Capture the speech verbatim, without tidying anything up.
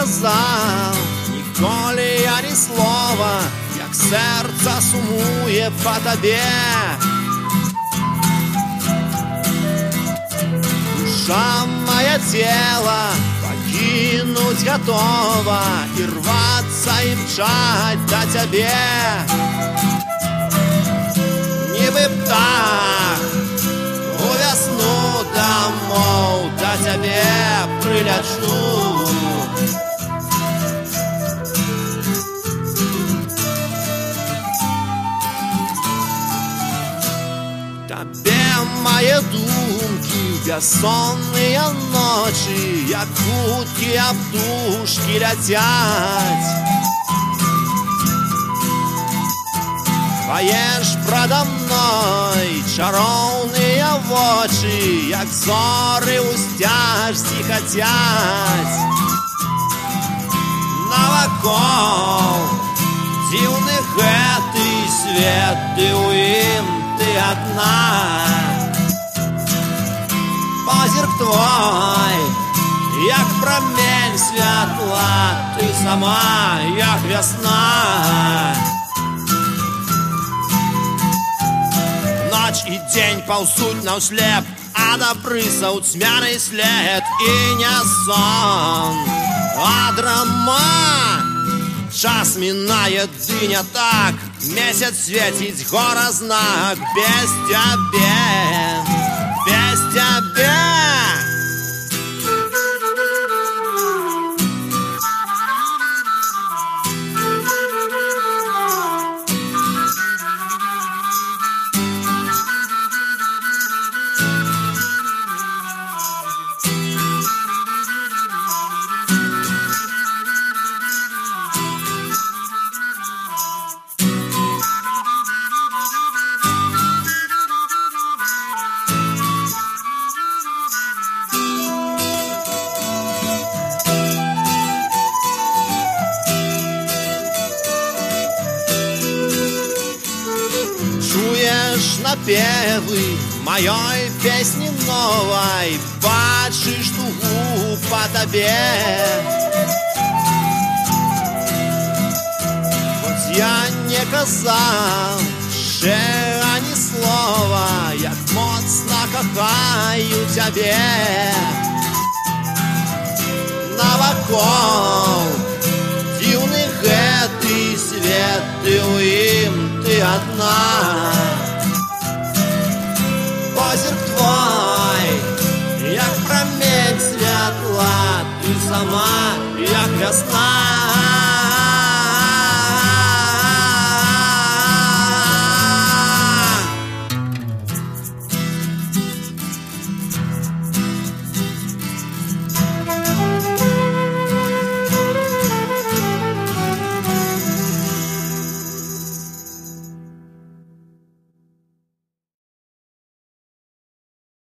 казав ніколи я ні слова, як серце сумує по тобі. Душа моя тело покинуть готова и рваться и мчать до тебе. Ніби птах у весну домов до тебе прилечу. Тебе мои думки, бессонные ночи, як утки об дужки летять. Поешь продо мной чаровные очи, як зоры у стяжці хотять. Навокол дивных гэтый свет, ты у ім ты одна. Позірк твой, як промень святла, ты сама, як весна. Ночь и день ползуть навслед, а добрыса у тьмяный след. И не сон, а драма. Час минает, и не так. Месяц светить, гора знак. Без тебя, без тебя. Чуешь напевы моей песни новой, бачишь тугу по тебе. Хоть я не казав ще ані слова, як моцно кохаю тебе. Навокол дивный гэтый свет, ты у ім ты одна. Позірк твой, як промень святла, ты сама, як весна.